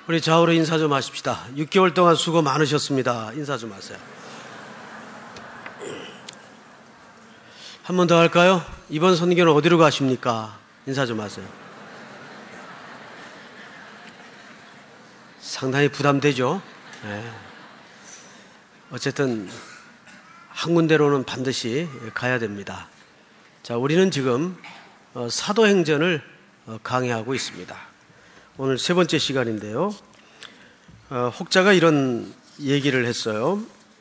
우리 좌우로 인사 좀 하십시다. 6개월 동안 수고 많으셨습니다. 인사 좀 하세요. 한 번 더 할까요? 이번 선교는 어디로 가십니까? 인사 좀 하세요. 상당히 부담되죠? 네. 어쨌든 한 군데로는 반드시 가야 됩니다. 자, 우리는 지금 사도행전을 강의하고 있습니다. 오늘 세 번째 시간인데요. 혹자가 이런 얘기를 했어요.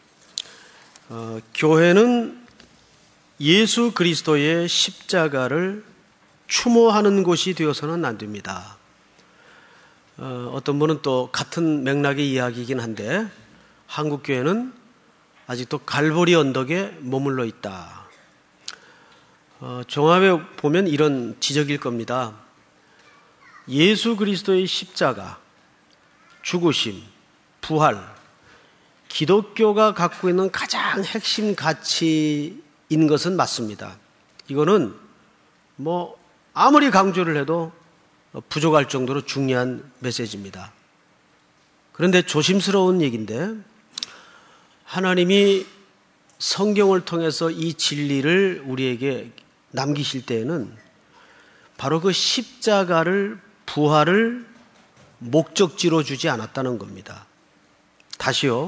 교회는 예수 그리스도의 십자가를 추모하는 곳이 되어서는 안 됩니다. 어떤 분은 또 같은 맥락의 이야기이긴 한데 한국 교회는 아직도 갈보리 언덕에 머물러 있다. 종합에 보면 이런 지적일 겁니다. 예수 그리스도의 십자가, 죽으심, 부활, 기독교가 갖고 있는 가장 핵심 가치인 것은 맞습니다. 이거는 아무리 강조를 해도 부족할 정도로 중요한 메시지입니다. 그런데 조심스러운 얘기인데 하나님이 성경을 통해서 이 진리를 우리에게 남기실 때에는 바로 그 십자가를, 부활을 목적지로 주지 않았다는 겁니다. 다시요.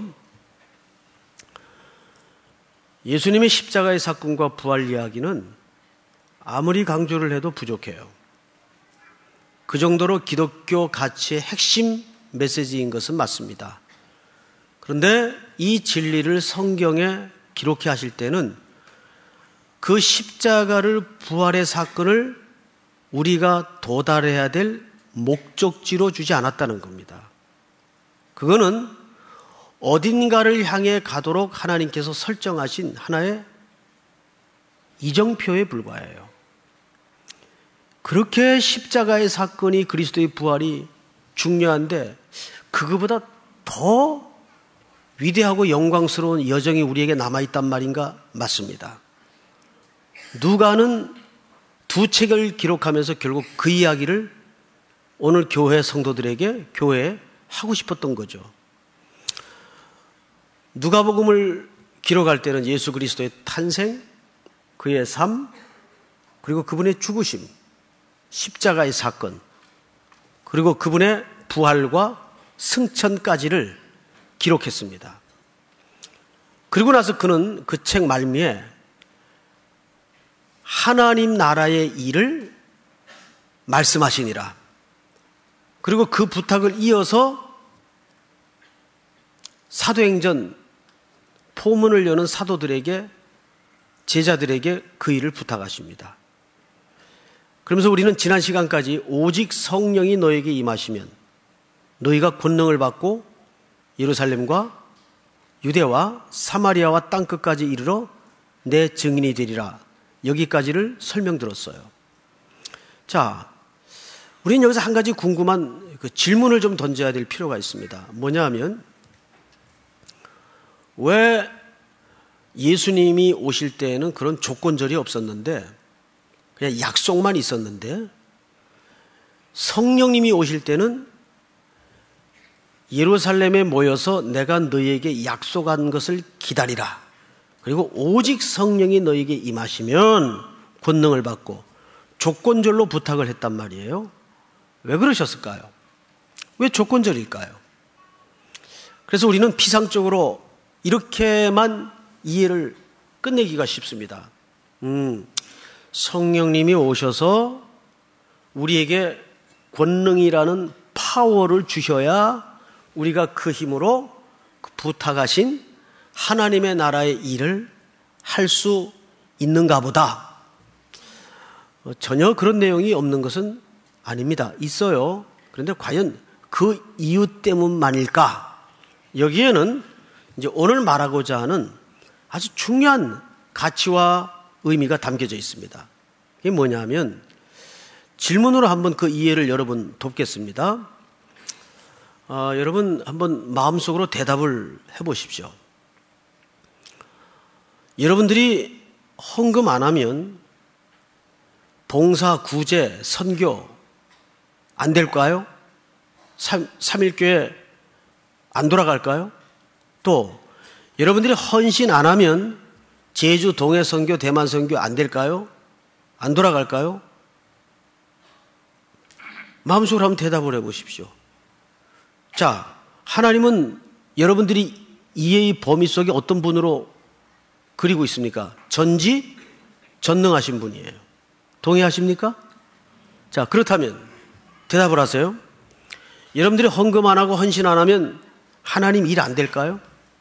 예수님의 십자가의 사건과 부활 이야기는 아무리 강조를 해도 부족해요. 그 정도로 기독교 가치의 핵심 메시지인 것은 맞습니다. 그런데 이 진리를 성경에 기록해 하실 때는 그 십자가를, 부활의 사건을 우리가 도달해야 될 목적지로 주지 않았다는 겁니다. 그거는 어딘가를 향해 가도록 하나님께서 설정하신 하나의 이정표에 불과해요. 그렇게 십자가의 사건이, 그리스도의 부활이 중요한데 그거보다 더 위대하고 영광스러운 여정이 우리에게 남아있단 말인가? 맞습니다. 누가는 두 책을 기록하면서 결국 그 이야기를 오늘 교회 성도들에게 교회에 하고 싶었던 거죠. 누가복음을 기록할 때는 예수 그리스도의 탄생, 그의 삶, 그리고 그분의 죽으심, 십자가의 사건, 그리고 그분의 부활과 승천까지를 기록했습니다. 그리고 나서 그는 그 책 말미에 하나님 나라의 일을 말씀하시니라. 그리고 그 부탁을 이어서 사도행전 포문을 여는 사도들에게, 제자들에게 그 일을 부탁하십니다. 그러면서 우리는 지난 시간까지 오직 성령이 너에게 임하시면 너희가 권능을 받고 예루살렘과 유대와 사마리아와 땅끝까지 이르러 내 증인이 되리라. 여기까지를 설명드렸어요. 자, 우리는 여기서 한 가지 궁금한 질문을 좀 던져야 될 필요가 있습니다. 뭐냐 하면 왜 예수님이 오실 때에는 그런 조건절이 없었는데 그냥 약속만 있었는데 성령님이 오실 때는 예루살렘에 모여서 내가 너희에게 약속한 것을 기다리라. 그리고 오직 성령이 너희에게 임하시면 권능을 받고 조건절로 부탁을 했단 말이에요. 왜 그러셨을까요? 왜 조건절일까요? 그래서 우리는 피상적으로 이렇게만 이해를 끝내기가 쉽습니다. 성령님이 오셔서 우리에게 권능이라는 파워를 주셔야 우리가 그 힘으로 부탁하신 하나님의 나라의 일을 할 수 있는가 보다. 전혀 그런 내용이 없는 것은 아닙니다. 있어요. 그런데 과연 그 이유 때문만일까? 여기에는 이제 오늘 말하고자 하는 아주 중요한 가치와 의미가 담겨져 있습니다. 이게 뭐냐면 질문으로 한번 그 이해를 여러분 돕겠습니다. 여러분 한번 마음속으로 대답을 해보십시오. 여러분들이 헌금 안 하면 봉사, 구제, 선교 안 될까요? 삼일교회 안 돌아갈까요? 또 여러분들이 헌신 안 하면 제주 동해선교, 대만선교 안 될까요? 안 돌아갈까요? 마음속으로 한번 대답을 해보십시오. 자, 하나님은 여러분들이 이해의 범위 속에 어떤 분으로 그리고 있습니까? 전능하신 분이에요. 동의하십니까? 자, 그렇다면 대답을 하세요. 여러분들이 헌금 안 하고 헌신 안 하면 하나님 일 안 될까요?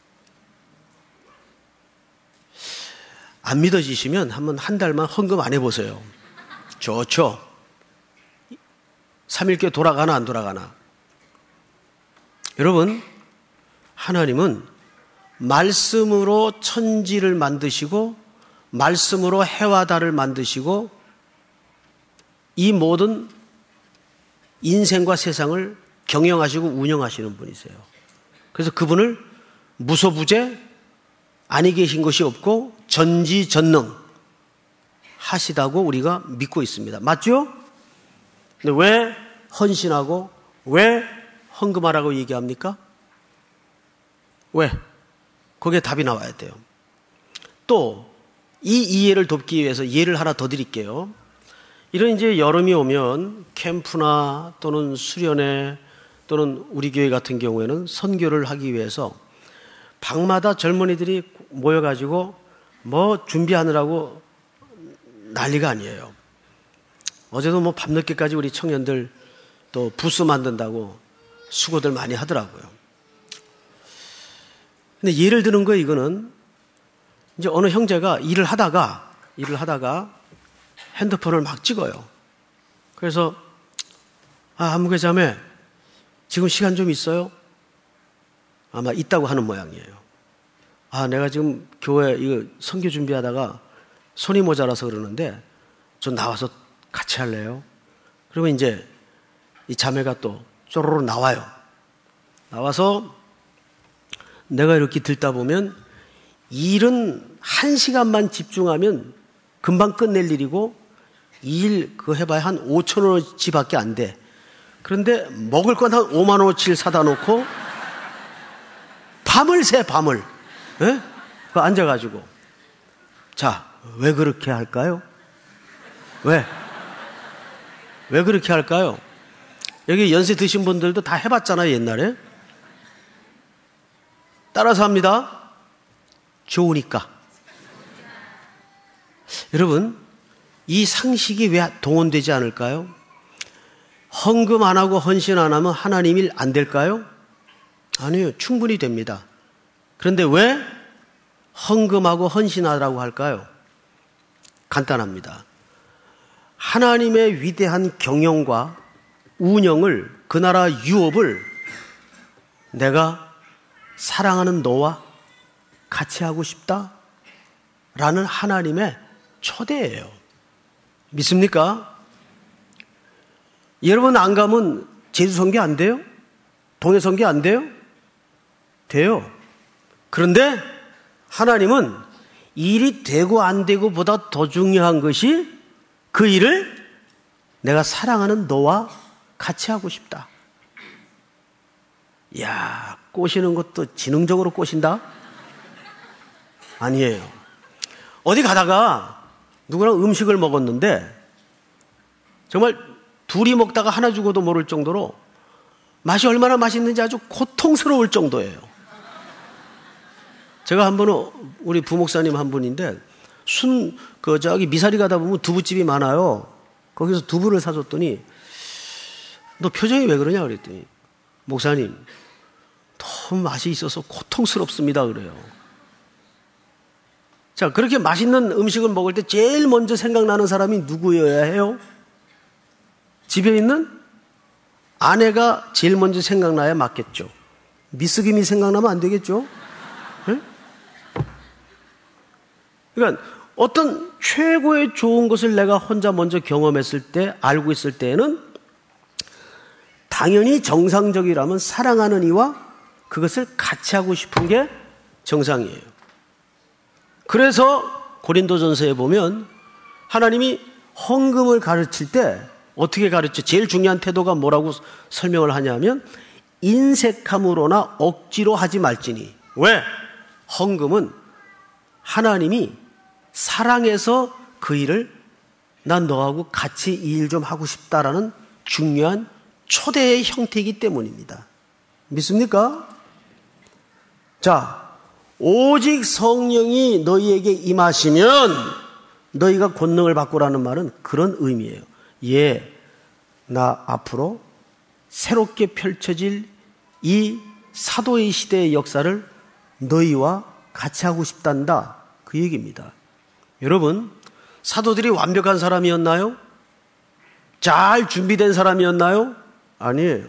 안 믿어지시면 한번 한 달만 헌금 안 해보세요. 좋죠. 3일께 돌아가나 안 돌아가나. 여러분, 하나님은 말씀으로 천지를 만드시고 말씀으로 해와 달을 만드시고 이 모든 인생과 세상을 경영하시고 운영하시는 분이세요. 그래서 그분을 무소부재 아니 계신 것이 없고 전지전능 하시다고 우리가 믿고 있습니다. 맞죠? 근데 왜 헌신하고 왜 헌금하라고 얘기합니까? 왜? 거기에 답이 나와야 돼요. 또 이 이해를 돕기 위해서 예를 하나 더 드릴게요. 이런 이제 여름이 오면 캠프나 또는 수련회 또는 우리 교회 같은 경우에는 선교를 하기 위해서 방마다 젊은이들이 모여가지고 뭐 준비하느라고 난리가 아니에요. 어제도 뭐 밤늦게까지 우리 청년들 또 부스 만든다고 수고들 많이 하더라고요. 근데 예를 드는 거예요, 이거는. 이제 어느 형제가 일을 하다가 핸드폰을 막 찍어요. 그래서, 한무개 자매, 지금 시간 좀 있어요? 아마 있다고 하는 모양이에요. 내가 지금 교회 이거 선교 준비하다가 손이 모자라서 그러는데 좀 나와서 같이 할래요? 그러면 이제 이 자매가 또 쪼로로 나와요. 나와서 내가 이렇게 듣다 보면 일은 1시간만 집중하면 금방 끝낼 일이고 일 그거 해봐야 한 5,000원어치밖에 안 돼. 그런데 먹을 건 한 5만 원어치를 사다 놓고 밤을 새. 예? 그 앉아가지고. 자, 왜 그렇게 할까요? 왜 그렇게 할까요? 여기 연세 드신 분들도 다 해봤잖아요, 옛날에. 따라서 합니다. 좋으니까. 여러분, 이 상식이 왜 동원되지 않을까요? 헌금 안 하고 헌신 안 하면 하나님 일 안 될까요? 아니요, 충분히 됩니다. 그런데 왜 헌금하고 헌신하라고 할까요? 간단합니다. 하나님의 위대한 경영과 운영을, 그 나라 유업을 내가 사랑하는 너와 같이 하고 싶다라는 하나님의 초대예요. 믿습니까? 여러분 안 가면 제주 선교 안 돼요? 동해 선교 안 돼요? 돼요. 그런데 하나님은 일이 되고 안 되고보다 더 중요한 것이 그 일을 내가 사랑하는 너와 같이 하고 싶다. 이야, 꼬시는 것도 지능적으로 꼬신다? 아니에요. 어디 가다가 누구랑 음식을 먹었는데 정말 둘이 먹다가 하나 죽어도 모를 정도로 맛이 얼마나 맛있는지 아주 고통스러울 정도예요. 제가 한 번은 우리 부목사님 한 분인데 저기 미사리 가다 보면 두부집이 많아요. 거기서 두부를 사줬더니 너 표정이 왜 그러냐 그랬더니 목사님 너무 맛이 있어서 고통스럽습니다 그래요. 자, 그렇게 맛있는 음식을 먹을 때 제일 먼저 생각나는 사람이 누구여야 해요? 집에 있는 아내가 제일 먼저 생각나야 맞겠죠. 미스김이 생각나면 안 되겠죠. 네? 그러니까 어떤 최고의 좋은 것을 내가 혼자 먼저 경험했을 때, 알고 있을 때에는 당연히 정상적이라면 사랑하는 이와 그것을 같이 하고 싶은 게 정상이에요. 그래서 고린도전서에 보면 하나님이 헌금을 가르칠 때 어떻게 가르쳐? 제일 중요한 태도가 뭐라고 설명을 하냐면 인색함으로나 억지로 하지 말지니. 왜? 헌금은 하나님이 사랑해서 그 일을 난 너하고 같이 이 일 좀 하고 싶다라는 중요한 초대의 형태이기 때문입니다. 믿습니까? 자, 오직 성령이 너희에게 임하시면 너희가 권능을 받고라는 말은 그런 의미예요. 예, 나 앞으로 새롭게 펼쳐질 이 사도의 시대의 역사를 너희와 같이 하고 싶단다. 그 얘기입니다. 여러분, 사도들이 완벽한 사람이었나요? 잘 준비된 사람이었나요? 아니에요.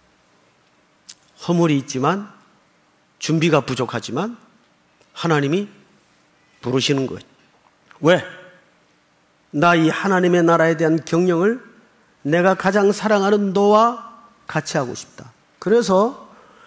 허물이 있지만, 준비가 부족하지만 하나님이 부르시는 거예요. 왜? 나 이 하나님의 나라에 대한 경영을 내가 가장 사랑하는 너와 같이 하고 싶다. 그래서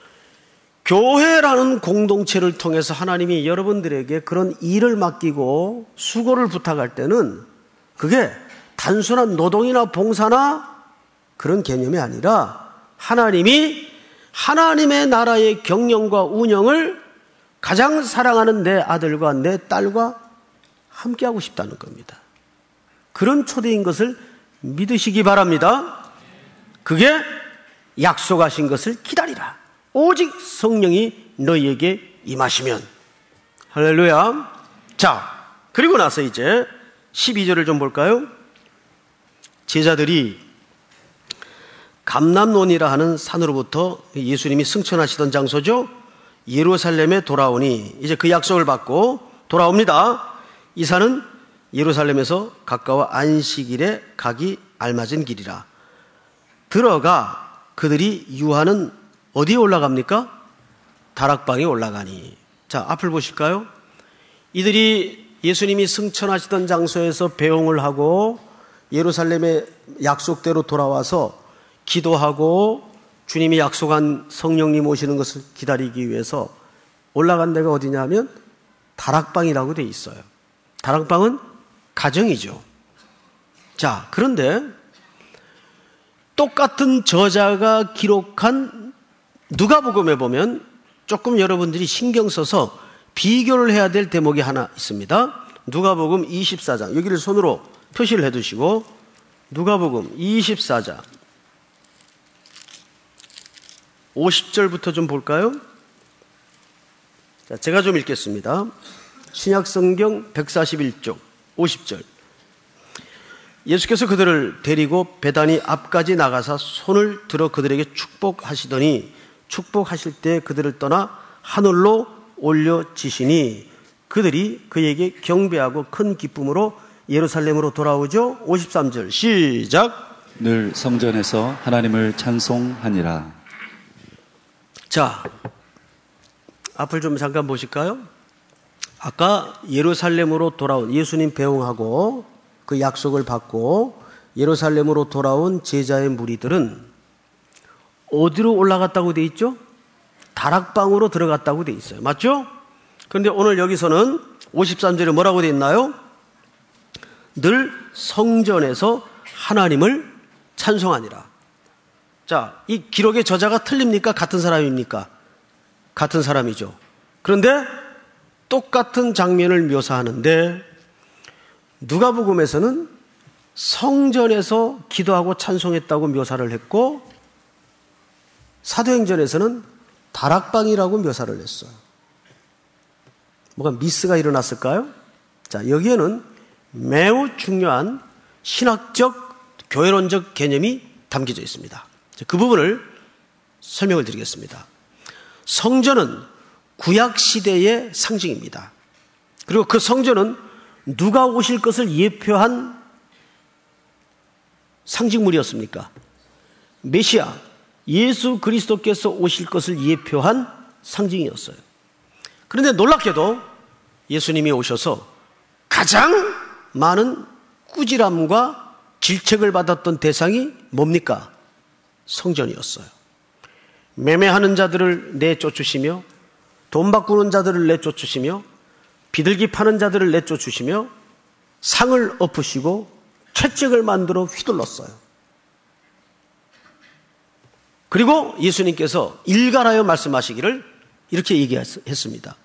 교회라는 공동체를 통해서 하나님이 여러분들에게 그런 일을 맡기고 수고를 부탁할 때는 그게 단순한 노동이나 봉사나 그런 개념이 아니라 하나님이 하나님의 나라의 경영과 운영을 가장 사랑하는 내 아들과 내 딸과 함께 하고 싶다는 겁니다. 그런 초대인 것을 믿으시기 바랍니다. 그게 약속하신 것을 기다리라. 오직 성령이 너희에게 임하시면. 할렐루야. 자, 그리고 나서 이제 12절을 좀 볼까요? 제자들이 감람논이라 하는 산으로부터 예수님이 승천하시던 장소죠. 예루살렘에 돌아오니 이제 그 약속을 받고 돌아옵니다. 이 산은 예루살렘에서 가까워 안식일에 가기 알맞은 길이라. 들어가 그들이 유하는 어디에 올라갑니까? 다락방에 올라가니. 자, 앞을 보실까요? 이들이 예수님이 승천하시던 장소에서 배웅을 하고 예루살렘의 약속대로 돌아와서 기도하고 주님이 약속한 성령님 오시는 것을 기다리기 위해서 올라간 데가 어디냐면 다락방이라고 되어 있어요. 다락방은 가정이죠. 자, 그런데 똑같은 저자가 기록한 누가복음에 보면 조금 여러분들이 신경 써서 비교를 해야 될 대목이 하나 있습니다. 누가복음 24장, 여기를 손으로 표시를 해두시고 누가복음 24장 50절부터 좀 볼까요? 자, 제가 좀 읽겠습니다. 신약성경 141쪽 50절. 예수께서 그들을 데리고 베다니 앞까지 나가사 손을 들어 그들에게 축복하시더니 축복하실 때 그들을 떠나 하늘로 올려지시니 그들이 그에게 경배하고 큰 기쁨으로 예루살렘으로 돌아오죠. 53절 시작. 늘 성전에서 하나님을 찬송하니라. 자, 앞을 좀 잠깐 보실까요? 아까 예루살렘으로 돌아온 예수님 배웅하고 그 약속을 받고 예루살렘으로 돌아온 제자의 무리들은 어디로 올라갔다고 돼 있죠? 다락방으로 들어갔다고 돼 있어요. 맞죠? 그런데 오늘 여기서는 53절에 뭐라고 돼 있나요? 늘 성전에서 하나님을 찬송하니라. 자, 이 기록의 저자가 틀립니까? 같은 사람입니까? 같은 사람이죠. 그런데 똑같은 장면을 묘사하는데 누가복음에서는 성전에서 기도하고 찬송했다고 묘사를 했고 사도행전에서는 다락방이라고 묘사를 했어요. 뭐가 미스가 일어났을까요? 자, 여기에는 매우 중요한 신학적, 교회론적 개념이 담겨져 있습니다. 그 부분을 설명을 드리겠습니다. 성전은 구약시대의 상징입니다. 그리고 그 성전은 누가 오실 것을 예표한 상징물이었습니까? 메시아, 예수 그리스도께서 오실 것을 예표한 상징이었어요. 그런데 놀랍게도 예수님이 오셔서 가장 많은 꾸지람과 질책을 받았던 대상이 뭡니까? 성전이었어요. 매매하는 자들을 내쫓으시며 돈 바꾸는 자들을 내쫓으시며 비둘기 파는 자들을 내쫓으시며 상을 엎으시고 채찍을 만들어 휘둘렀어요. 그리고 예수님께서 일갈하여 말씀하시기를 이렇게 얘기했습니다.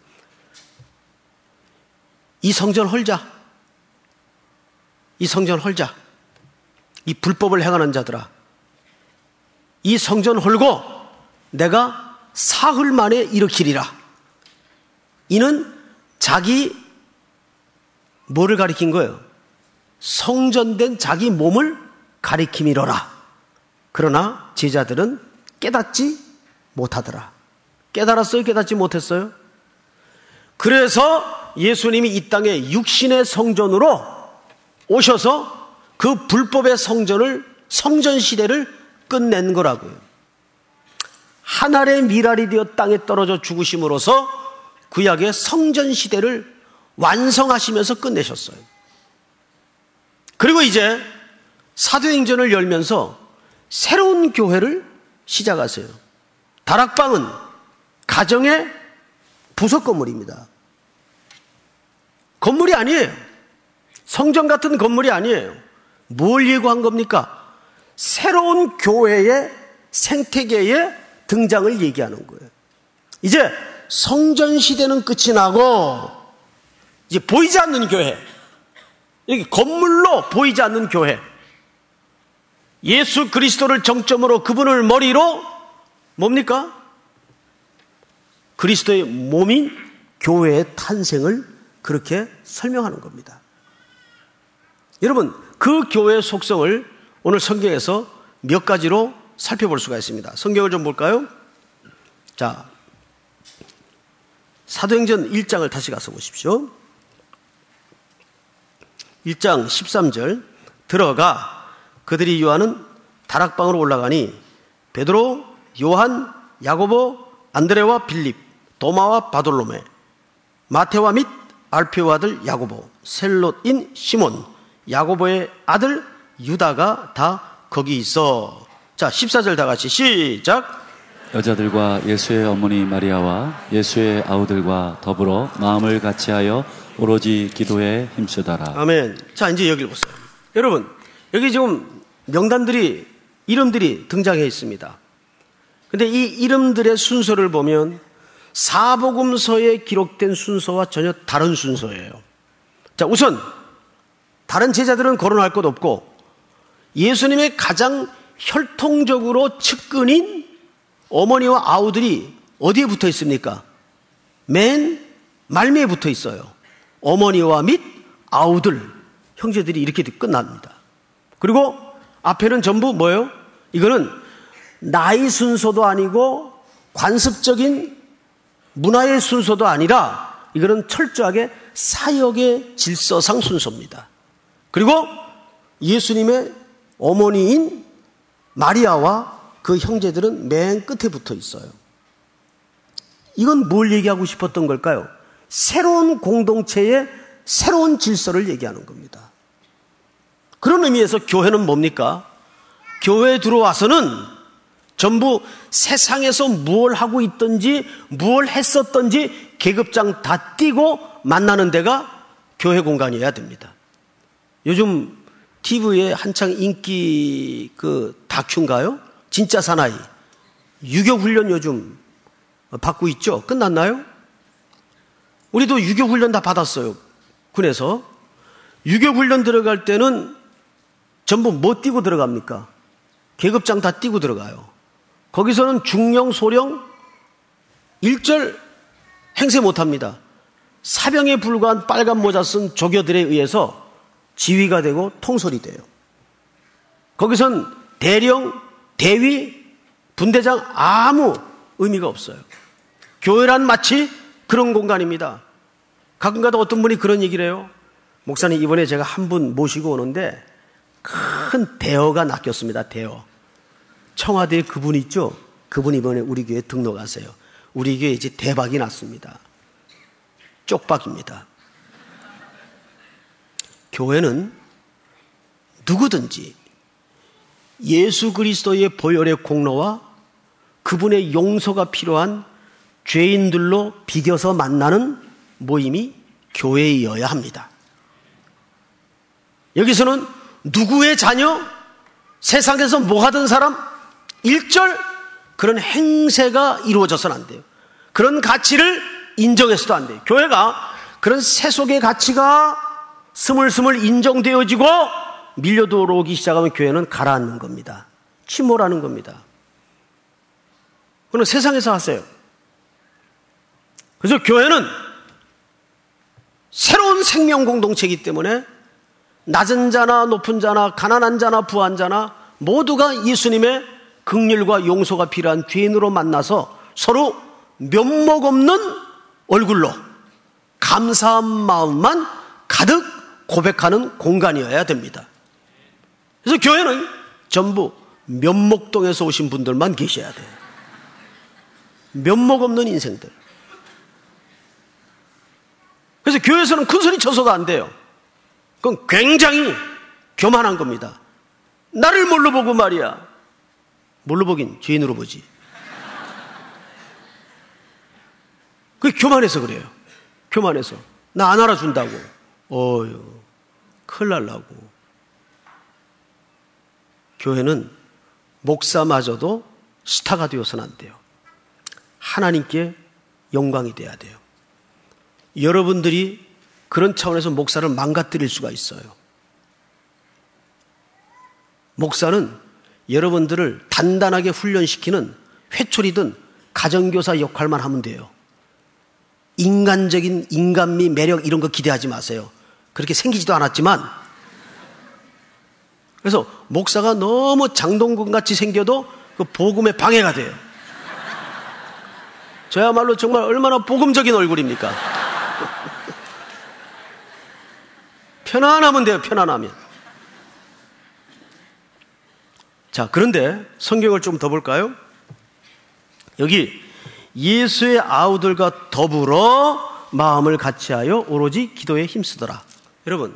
이 성전 헐자. 이 성전 헐자. 이 불법을 행하는 자들아. 이 성전 헐고 내가 사흘 만에 일으키리라. 이는 자기 뭐를 가리킨 거예요? 성전된 자기 몸을 가리킴이로라. 그러나 제자들은 깨닫지 못하더라. 깨달았어요? 깨닫지 못했어요? 그래서 예수님이 이 땅에 육신의 성전으로 오셔서 그 불법의 성전 시대를 끝낸 거라고요. 한 알의 밀알이 되어 땅에 떨어져 죽으심으로써 구약의 성전 시대를 완성하시면서 끝내셨어요. 그리고 이제 사도행전을 열면서 새로운 교회를 시작하세요. 다락방은 가정의 부속 건물입니다. 건물이 아니에요. 성전 같은 건물이 아니에요. 뭘 예고한 겁니까? 새로운 교회의 생태계의 등장을 얘기하는 거예요. 이제 성전 시대는 끝이 나고 이제 보이지 않는 교회, 여기 건물로 보이지 않는 교회, 예수 그리스도를 정점으로 그분을 머리로 뭡니까? 그리스도의 몸인 교회의 탄생을 그렇게 설명하는 겁니다. 여러분, 그 교회의 속성을 오늘 성경에서 몇 가지로 살펴볼 수가 있습니다. 성경을 좀 볼까요? 자, 사도행전 1장을 다시 가서 보십시오. 1장 13절. 들어가 그들이 요하는 다락방으로 올라가니 베드로, 요한, 야고보, 안드레와 빌립, 도마와 바돌로메, 마테와 및 알페오 아들 야고보, 셀롯인 시몬, 야고보의 아들 유다가 다 거기 있어. 자, 14절 다 같이 시작. 여자들과 예수의 어머니 마리아와 예수의 아우들과 더불어 마음을 같이하여 오로지 기도에 힘쓰다라. 아멘. 자, 이제 여기를 보세요. 여러분, 여기 지금 명단들이, 이름들이 등장해 있습니다. 근데 이 이름들의 순서를 보면 사복음서에 기록된 순서와 전혀 다른 순서예요. 자, 우선 다른 제자들은 거론할 것 없고 예수님의 가장 혈통적으로 측근인 어머니와 아우들이 어디에 붙어 있습니까? 맨 말미에 붙어 있어요. 어머니와 및 아우들, 형제들이 이렇게 끝납니다. 그리고 앞에는 전부 뭐예요? 이거는 나이 순서도 아니고 관습적인 문화의 순서도 아니라 이거는 철저하게 사역의 질서상 순서입니다. 그리고 예수님의 어머니인 마리아와 그 형제들은 맨 끝에 붙어 있어요. 이건 뭘 얘기하고 싶었던 걸까요? 새로운 공동체의 새로운 질서를 얘기하는 겁니다. 그런 의미에서 교회는 뭡니까? 교회에 들어와서는 전부 세상에서 무엇을 하고 있든지 무엇을 했었든지 계급장 다 띄고 만나는 데가 교회 공간이어야 됩니다. 요즘 TV에 한창 인기 그 다큐인가요? 진짜 사나이. 유교훈련 요즘 받고 있죠? 끝났나요? 우리도 유교훈련 다 받았어요. 군에서. 유교훈련 들어갈 때는 전부 뭐 띄고 들어갑니까? 계급장 다 띄고 들어가요. 거기서는 중령, 소령, 일절 행세 못합니다. 사병에 불과한 빨간 모자 쓴 조교들에 의해서 지휘가 되고 통솔이 돼요. 거기선 대령, 대위, 분대장 아무 의미가 없어요. 교회란 마치 그런 공간입니다. 가끔가다 어떤 분이 그런 얘기를 해요. 목사님, 이번에 제가 한 분 모시고 오는데 큰 대어가 낚였습니다. 대어. 청와대에 그분 있죠? 그분 이번에 우리 교회에 등록하세요. 우리 교회에 이제 대박이 났습니다. 쪽박입니다. 교회는 누구든지 예수 그리스도의 보혈의 공로와 그분의 용서가 필요한 죄인들로 비겨서 만나는 모임이 교회이어야 합니다. 여기서는 누구의 자녀, 세상에서 뭐 하던 사람, 일절 그런 행세가 이루어져서는 안 돼요. 그런 가치를 인정해서도 안 돼요. 교회가 그런 세속의 가치가 스물스물 인정되어지고 밀려 들어오기 시작하면 교회는 가라앉는 겁니다. 침몰하는 겁니다. 그건 세상에서 하세요. 그래서 교회는 새로운 생명 공동체이기 때문에 낮은 자나 높은 자나 가난한 자나 부한 자나 모두가 예수님의 긍휼과 용서가 필요한 죄인으로 만나서 서로 면목 없는 얼굴로 감사한 마음만 가득 고백하는 공간이어야 됩니다. 그래서 교회는 전부 면목동에서 오신 분들만 계셔야 돼요. 면목 없는 인생들. 그래서 교회에서는 큰 소리 쳐서도 안 돼요. 그건 굉장히 교만한 겁니다. 나를 뭘로 보고 말이야. 뭘로 보긴 죄인으로 보지. 그게 교만해서 그래요. 교만해서. 나 안 알아준다고. 어휴, 큰일 날라고. 교회는 목사마저도 스타가 되어서는 안 돼요. 하나님께 영광이 돼야 돼요. 여러분들이 그런 차원에서 목사를 망가뜨릴 수가 있어요. 목사는 여러분들을 단단하게 훈련시키는 회초리든 가정교사 역할만 하면 돼요. 인간적인 인간미, 매력 이런 거 기대하지 마세요. 그렇게 생기지도 않았지만, 그래서 목사가 너무 장동건같이 생겨도 그 복음에 방해가 돼요. 저야말로 정말 얼마나 복음적인 얼굴입니까? 편안하면 돼요. 편안하면. 자, 그런데 성경을 좀 더 볼까요? 여기 예수의 아우들과 더불어 마음을 같이하여 오로지 기도에 힘쓰더라. 여러분,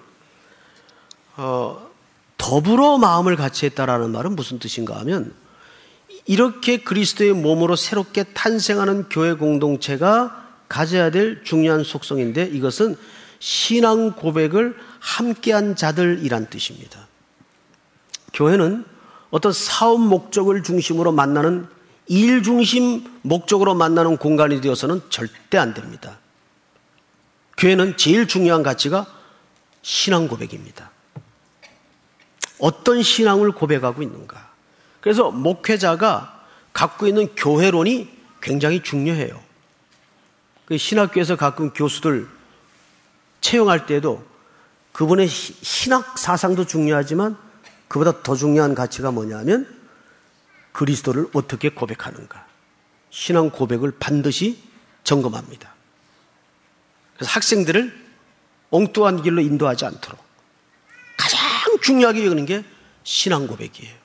더불어 마음을 같이했다라는 말은 무슨 뜻인가 하면, 이렇게 그리스도의 몸으로 새롭게 탄생하는 교회 공동체가 가져야 될 중요한 속성인데, 이것은 신앙 고백을 함께한 자들이란 뜻입니다. 교회는 어떤 사업 목적을 중심으로 만나는, 일 중심 목적으로 만나는 공간이 되어서는 절대 안 됩니다. 교회는 제일 중요한 가치가 신앙 고백입니다. 어떤 신앙을 고백하고 있는가. 그래서 목회자가 갖고 있는 교회론이 굉장히 중요해요. 신학교에서 가끔 교수들 채용할 때도 그분의 신학 사상도 중요하지만 그보다 더 중요한 가치가 뭐냐면 그리스도를 어떻게 고백하는가. 신앙 고백을 반드시 점검합니다. 그래서 학생들을 엉뚱한 길로 인도하지 않도록 가장 중요하게 여기는 게 신앙 고백이에요.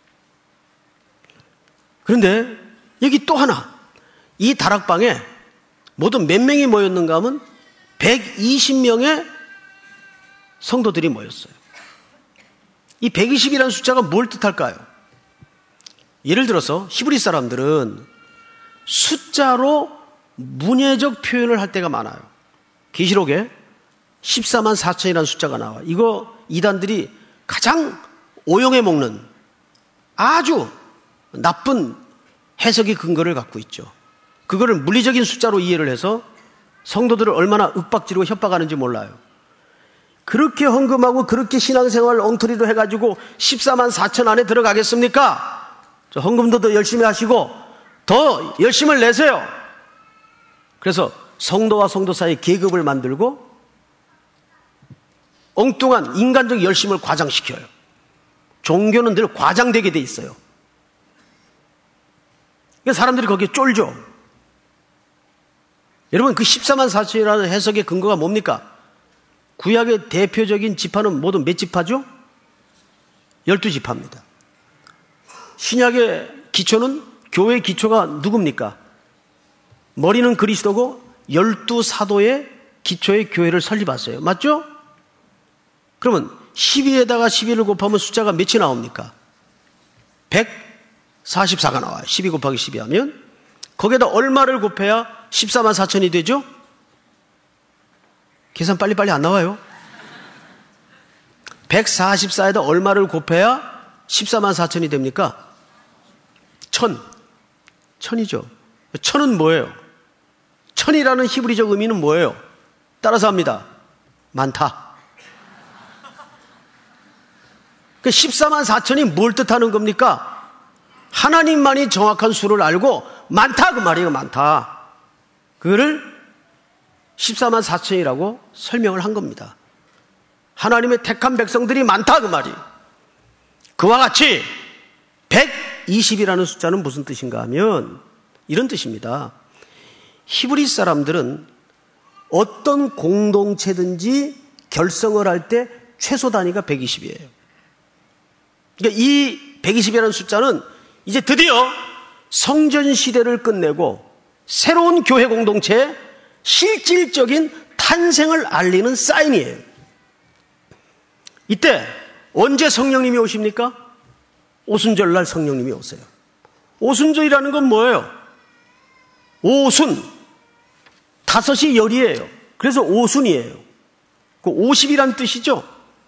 그런데 여기 또 하나, 이 다락방에 모두 몇 명이 모였는가 하면 120명의 성도들이 모였어요. 이 120이라는 숫자가 뭘 뜻할까요? 예를 들어서 히브리 사람들은 숫자로 문예적 표현을 할 때가 많아요. 계시록에 14만 4천이라는 숫자가 나와. 이거 이단들이 가장 오용해 먹는 아주 나쁜 해석의 근거를 갖고 있죠. 그거를 물리적인 숫자로 이해를 해서 성도들을 얼마나 윽박지르고 협박하는지 몰라요. 그렇게 헌금하고 그렇게 신앙생활 엉터리로 해가지고 14만 4천 안에 들어가겠습니까? 저 헌금도 더 열심히 하시고 더 열심을 내세요. 그래서 성도와 성도 사이에 계급을 만들고 엉뚱한 인간적 열심을 과장시켜요. 종교는 늘 과장되게 돼 있어요. 그러니까 사람들이 거기에 쫄죠. 여러분, 그 14만 4천이라는 해석의 근거가 뭡니까? 구약의 대표적인 지파는 모두 몇 지파죠? 12지파입니다. 신약의 기초는, 교회의 기초가 누굽니까? 머리는 그리스도고 12사도의 기초의 교회를 설립했어요. 맞죠? 그러면 12에다가 12를 곱하면 숫자가 몇이 나옵니까? 144가 나와요. 12 곱하기 12 하면. 거기에다 얼마를 곱해야 14만 4천이 되죠? 계산 빨리빨리 안 나와요. 144에다 얼마를 곱해야 14만 4천이 됩니까? 1000. 천이죠. 천은 뭐예요? 천이라는 히브리적 의미는 뭐예요? 따라서 합니다. 많다. 14만 4천이 뭘 뜻하는 겁니까? 하나님만이 정확한 수를 알고 많다 그 말이에요. 많다. 그거를 14만 4천이라고 설명을 한 겁니다. 하나님의 택한 백성들이 많다 그 말이에요. 그와 같이 120이라는 숫자는 무슨 뜻인가 하면 이런 뜻입니다. 히브리 사람들은 어떤 공동체든지 결성을 할 때 최소 단위가 120이에요. 그러니까 이 120이라는 숫자는 이제 드디어 성전 시대를 끝내고 새로운 교회 공동체의 실질적인 탄생을 알리는 사인이에요. 이때 언제 성령님이 오십니까? 오순절날 성령님이 오세요. 오순절이라는 건 뭐예요? 오순. 5이 열이에요. 그래서 오순이에요. 그 50이란 뜻이죠.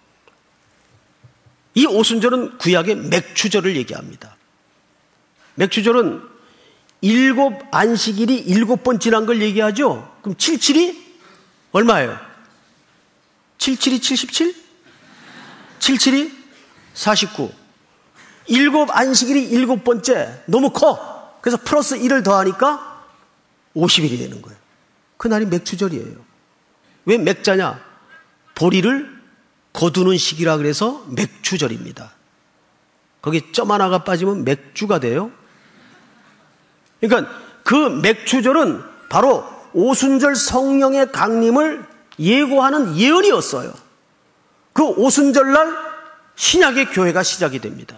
이 오순절은 구약의 맥추절을 얘기합니다. 맥추절은 7 안식일이 7번 지난 걸 얘기하죠. 그럼 77이 얼마예요? 77이 77? 77이 49. 7 안식일이 7번째 너무 커. 그래서 플러스 1을 더하니까 50일이 되는 거예요. 그날이 맥추절이에요. 왜 맥자냐? 보리를 거두는 시기라 그래서 맥추절입니다. 거기 점 하나가 빠지면 맥주가 돼요. 그러니까 그 맥추절은 바로 오순절 성령의 강림을 예고하는 예언이었어요. 그 오순절날 신약의 교회가 시작이 됩니다.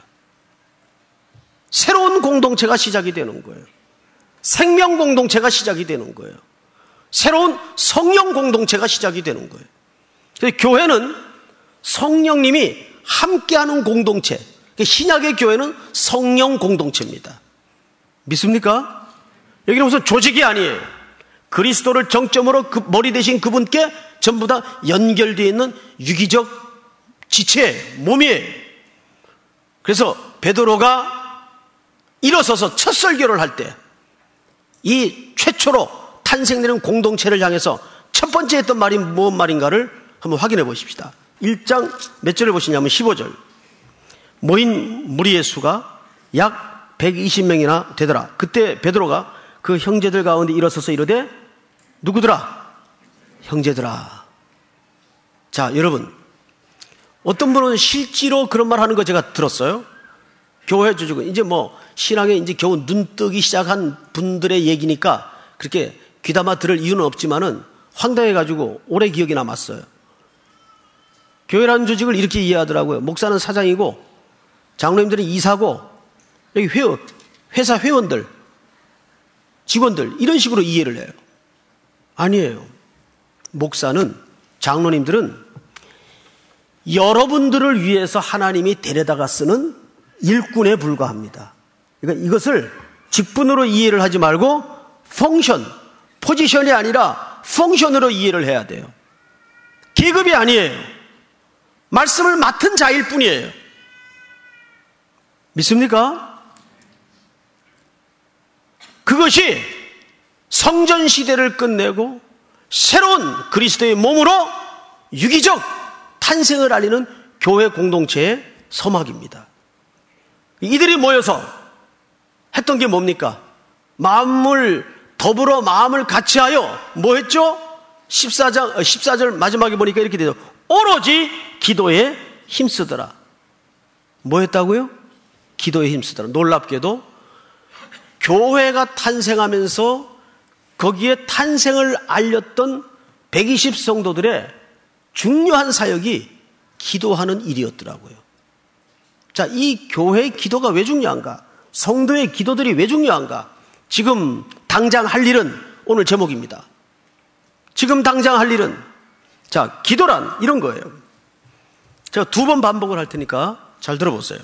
새로운 공동체가 시작이 되는 거예요. 생명 공동체가 시작이 되는 거예요. 새로운 성령 공동체가 시작이 되는 거예요. 그래서 교회는 성령님이 함께하는 공동체, 신약의 교회는 성령 공동체입니다. 믿습니까? 여기는 무슨 조직이 아니에요. 그리스도를 정점으로 머리 대신 그분께 전부 다 연결되어 있는 유기적 지체예요. 몸이에요. 그래서 베드로가 일어서서 첫 설교를 할 때 이 최초로 탄생되는 공동체를 향해서 첫 번째 했던 말이 무슨 말인가를 한번 확인해 보십시다. 1장 몇 절을 보시냐면 15절. 모인 무리의 수가 약 120명이나 되더라. 그때 베드로가 그 형제들 가운데 일어서서 이르되 누구더라? 형제들아. 자, 여러분, 어떤 분은 실제로 그런 말 하는 거 제가 들었어요. 교회 조직은 이제 뭐 신앙에 이제 겨우 눈 뜨기 시작한 분들의 얘기니까 그렇게 귀담아 들을 이유는 없지만은 황당해가지고 오래 기억이 남았어요. 교회라는 조직을 이렇게 이해하더라고요. 목사는 사장이고 장로님들은 이사고 여기 회사 회원들, 직원들 이런 식으로 이해를 해요. 아니에요. 목사는, 장로님들은 여러분들을 위해서 하나님이 데려다가 쓰는 일꾼에 불과합니다. 그러니까 이것을 직분으로 이해를 하지 말고 펑션, 포지션이 아니라 펑션으로 이해를 해야 돼요. 계급이 아니에요. 말씀을 맡은 자일 뿐이에요. 믿습니까? 그것이 성전 시대를 끝내고 새로운 그리스도의 몸으로 유기적 탄생을 알리는 교회 공동체의 서막입니다. 이들이 모여서 했던 게 뭡니까? 더불어 마음을 같이하여 뭐 했죠? 14절 마지막에 보니까 이렇게 되죠. 오로지 기도에 힘쓰더라. 뭐 했다고요? 기도에 힘쓰더라. 놀랍게도 교회가 탄생하면서 거기에 탄생을 알렸던 120 성도들의 중요한 사역이 기도하는 일이었더라고요. 자, 이 교회의 기도가 왜 중요한가? 성도의 기도들이 왜 중요한가? 지금 당장 할 일은 오늘 제목입니다. 지금 당장 할 일은, 자, 기도란 이런 거예요. 제가 2번 반복을 할 테니까 잘 들어보세요.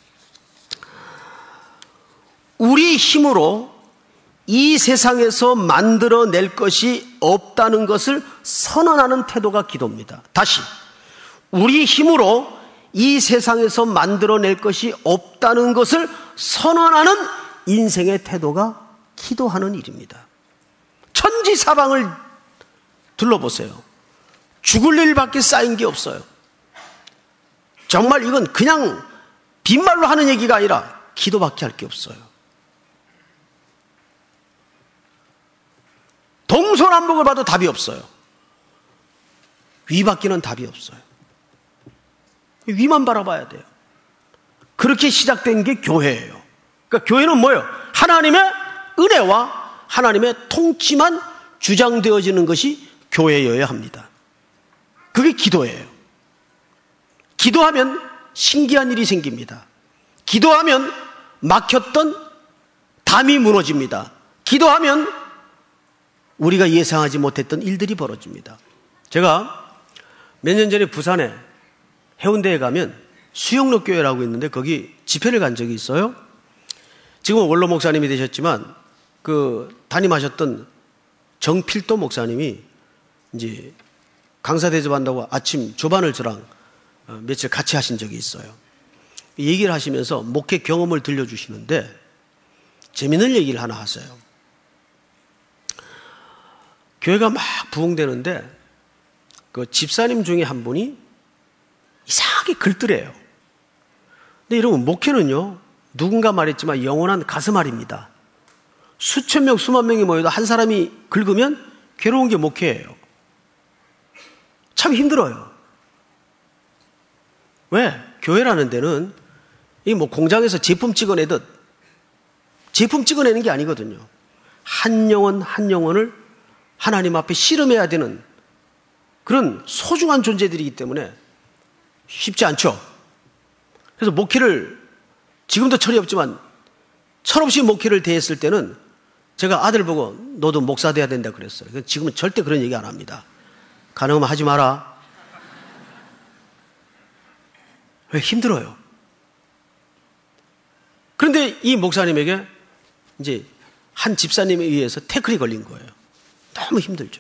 우리 힘으로 이 세상에서 만들어낼 것이 없다는 것을 선언하는 태도가 기도입니다. 다시, 우리 힘으로 이 세상에서 만들어낼 것이 없다는 것을 선언하는 인생의 태도가 기도하는 일입니다. 천지사방을 둘러보세요. 죽을 일밖에 쌓인 게 없어요. 정말 이건 그냥 빈말로 하는 얘기가 아니라 기도밖에 할 게 없어요. 동서남북을 봐도 답이 없어요. 위밖에는 답이 없어요. 위만 바라봐야 돼요. 그렇게 시작된 게 교회예요. 그러니까 교회는 뭐예요? 하나님의 은혜와 하나님의 통치만 주장되어지는 것이 교회여야 합니다. 그게 기도예요. 기도하면 신기한 일이 생깁니다. 기도하면 막혔던 담이 무너집니다. 기도하면 우리가 예상하지 못했던 일들이 벌어집니다. 제가 몇 년 전에 부산에 해운대에 가면 수영로 교회라고 있는데 거기 집회를 간 적이 있어요. 지금은 원로 목사님이 되셨지만 그 담임하셨던 정필도 목사님이 이제 강사 대접한다고 아침 조반을 저랑 며칠 같이 하신 적이 있어요. 얘기를 하시면서 목회 경험을 들려주시는데 재미있는 얘기를 하나 하세요. 교회가 막 부흥되는데 그 집사님 중에 한 분이 이상하게 글뜨래요. 근데 여러분 목회는요 누군가 말했지만 영원한 가슴앓이입니다. 수천 명 수만 명이 모여도 한 사람이 긁으면 괴로운 게 목회예요. 참 힘들어요. 왜? 교회라는 데는 이 뭐 공장에서 제품 찍어내듯 제품 찍어내는 게 아니거든요. 한 영혼 한 영혼을 하나님 앞에 씨름해야 되는 그런 소중한 존재들이기 때문에 쉽지 않죠. 그래서 목회를 지금도 철이 없지만 철없이 목회를 대했을 때는 제가 아들 보고 너도 목사 돼야 된다 그랬어요. 지금은 절대 그런 얘기 안 합니다. 가능하면 하지 마라. 왜? 힘들어요. 그런데 이 목사님에게 이제 한 집사님에 의해서 태클이 걸린 거예요. 너무 힘들죠.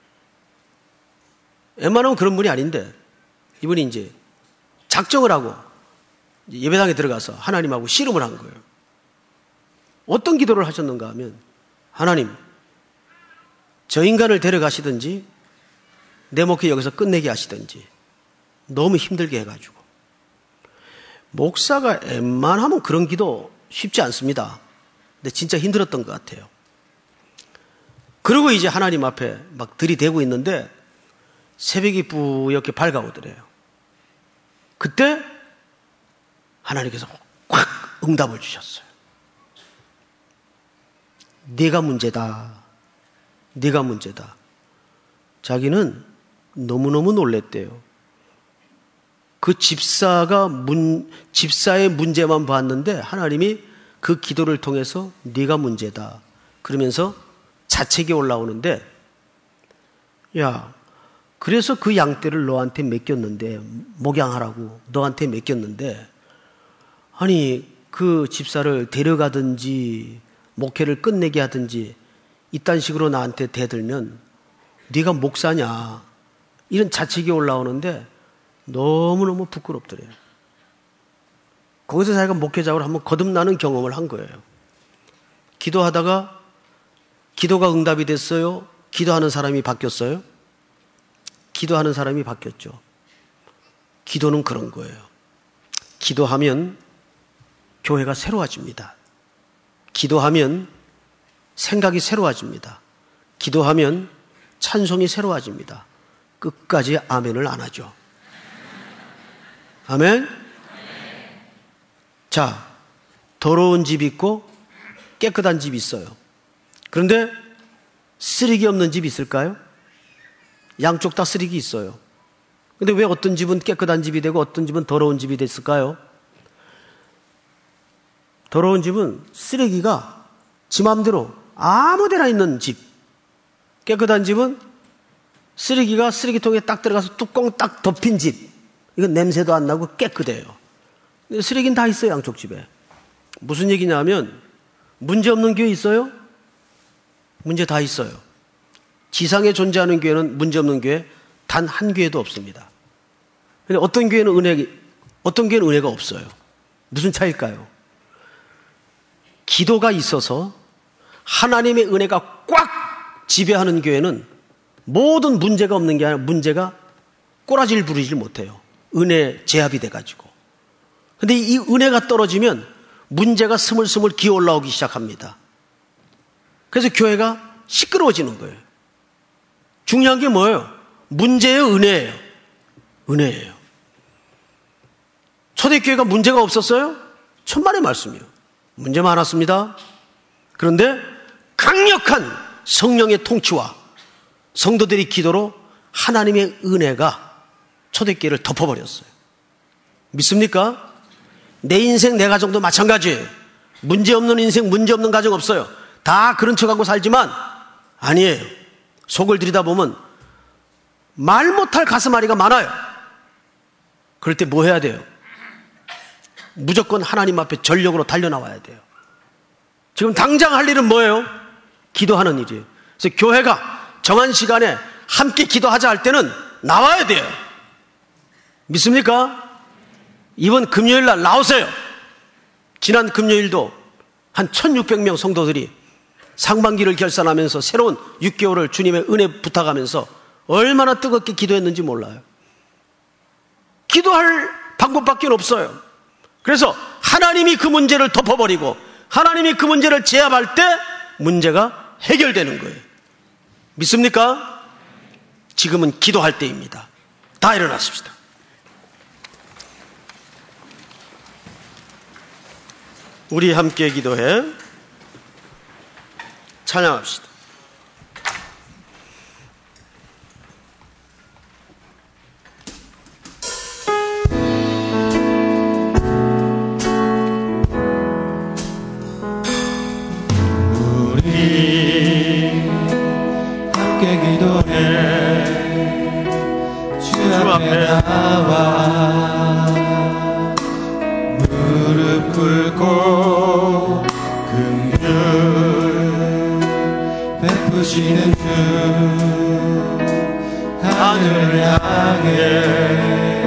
웬만하면 그런 분이 아닌데 이분이 이제 작정을 하고 예배당에 들어가서 하나님하고 씨름을 한 거예요. 어떤 기도를 하셨는가 하면 하나님, 저 인간을 데려가시든지 내 목회 여기서 끝내게 하시든지 너무 힘들게 해가지고 목사가 웬만하면 그런 기도 쉽지 않습니다. 근데 진짜 힘들었던 것 같아요. 그리고 이제 하나님 앞에 막 들이대고 있는데 새벽이 뿌옇게 밝아오더래요. 그때 하나님께서 확 응답을 주셨어요. 네가 문제다. 네가 문제다. 자기는 너무너무 놀랬대요. 그 집사의 문제만 봤는데 하나님이 그 기도를 통해서 네가 문제다. 그러면서 자책이 올라오는데 야, 그래서 그 양떼를 너한테 맡겼는데 목양하라고 너한테 맡겼는데 아니 그 집사를 데려가든지 목회를 끝내게 하든지 이딴 식으로 나한테 대들면 네가 목사냐 이런 자책이 올라오는데 너무너무 부끄럽더래요. 거기서 자기가 목회자로 한번 거듭나는 경험을 한 거예요. 기도하다가 기도가 응답이 됐어요? 기도하는 사람이 바뀌었어요? 기도하는 사람이 바뀌었죠. 기도는 그런 거예요. 기도하면 교회가 새로워집니다. 기도하면 생각이 새로워집니다. 기도하면 찬송이 새로워집니다. 끝까지 아멘을 안 하죠. 아멘? 자, 더러운 집이 있고 깨끗한 집이 있어요. 그런데 쓰레기 없는 집이 있을까요? 양쪽 다 쓰레기 있어요. 근데 왜 어떤 집은 깨끗한 집이 되고 어떤 집은 더러운 집이 됐을까요? 더러운 집은 쓰레기가 지 맘대로 아무 데나 있는 집. 깨끗한 집은 쓰레기가 쓰레기통에 딱 들어가서 뚜껑 딱 덮인 집. 이건 냄새도 안 나고 깨끗해요. 근데 쓰레기는 다 있어요, 양쪽 집에. 무슨 얘기냐 하면 문제 없는 교회 있어요? 문제 다 있어요. 지상에 존재하는 교회는 문제 없는 교회 단 한 교회도 없습니다. 근데 어떤 교회는 은혜가 없어요. 무슨 차이일까요? 기도가 있어서 하나님의 은혜가 꽉 지배하는 교회는 모든 문제가 없는 게 아니라 문제가 꼬라지를 부리질 못해요. 은혜 제압이 돼가지고. 근데 이 은혜가 떨어지면 문제가 스물스물 기어 올라오기 시작합니다. 그래서 교회가 시끄러워지는 거예요. 중요한 게 뭐예요? 문제예요, 은혜예요? 은혜예요. 초대교회가 문제가 없었어요? 천만의 말씀이에요. 문제 많았습니다. 그런데 강력한 성령의 통치와 성도들의 기도로 하나님의 은혜가 초대교회를 덮어버렸어요. 믿습니까? 내 인생, 내 가정도 마찬가지예요. 문제없는 인생, 문제없는 가정 없어요. 다 그런 척하고 살지만 아니에요. 속을 들여다보면 말 못할 가슴앓이가 많아요. 그럴 때 뭐 해야 돼요? 무조건 하나님 앞에 전력으로 달려나와야 돼요. 지금 당장 할 일은 뭐예요? 기도하는 일이에요. 그래서 교회가 정한 시간에 함께 기도하자 할 때는 나와야 돼요. 믿습니까? 이번 금요일 날 나오세요. 지난 금요일도 한 1600명 성도들이 상반기를 결산하면서 새로운 6개월을 주님의 은혜 부탁하면서 얼마나 뜨겁게 기도했는지 몰라요. 기도할 방법밖에 없어요. 그래서 하나님이 그 문제를 덮어버리고 하나님이 그 문제를 제압할 때 문제가 해결되는 거예요. 믿습니까? 지금은 기도할 때입니다. 다 일어나십시다. 우리 함께 기도해 찬양합시다. 우리 함께 기도해 주 앞에 나와 무릎 꿇고 긍휼 베푸시는 주 하늘 향해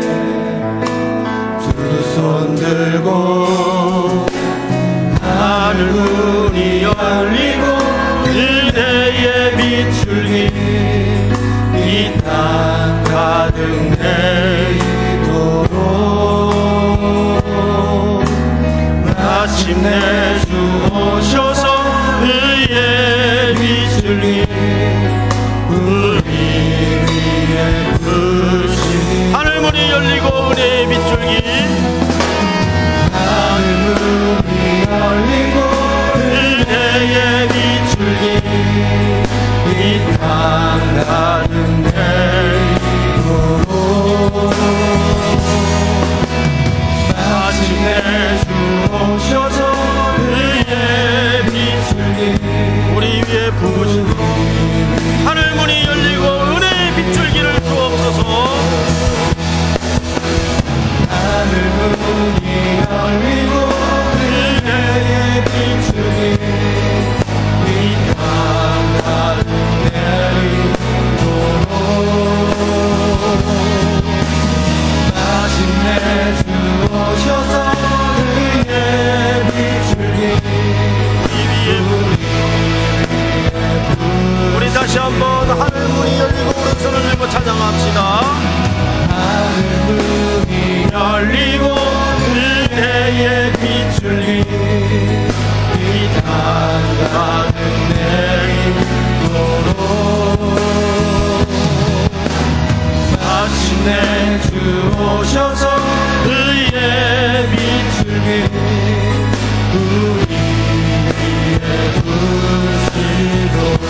두 손 들고 하늘 문이 열리고 은혜의 빛줄기 이 땅 가득 내리도록 마침내 주 오셔서 의의 빛줄기 우리 위에 부으시니 하늘 문이 열리고 은혜의 빛줄기 하늘 문이 열리고 은혜의 빛줄기 이 땅 가득 내리도록 마침내 주 오셔서 의의 빛줄기 우리 위에 부으시니 하늘 문이 열리고 은혜의 빛줄기를 주옵소서. 하늘 문이 열리고 은혜의 빛줄기 이 땅 가득 내리도록 마침내 주 오셔서 의의 빛줄기 우리 다시 한번 하늘 문이 열리고 오른손을 들고 찬양합시다. 하늘 문이 열리고 은혜의 빛줄기 이 땅 가득 내리도록 마침내 주 오셔서 의의 빛줄기 우리 위에 부으시도록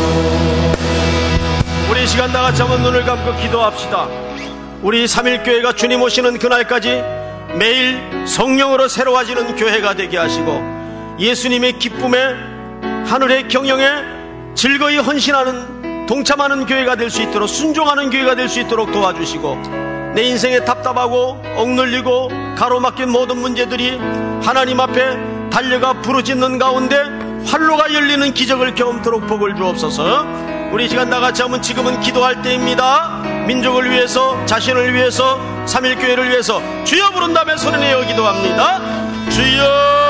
우리 이 시간 다같이 한번 눈을 감고 기도합시다. 우리 3.1교회가 주님 오시는 그날까지 매일 성령으로 새로워지는 교회가 되게 하시고 예수님의 기쁨에 하늘의 경영에 즐거이 헌신하는 동참하는 교회가 될 수 있도록 순종하는 교회가 될 수 있도록 도와주시고 내 인생에 답답하고 억눌리고 가로막힌 모든 문제들이 하나님 앞에 달려가 부르짖는 가운데 활로가 열리는 기적을 경험토록 복을 주옵소서. 우리 시간 다같이 한번 지금은 기도할 때입니다. 민족을 위해서, 자신을 위해서, 3.1교회를 위해서 주여 부른 다음에 소리내어 기도합니다. 주여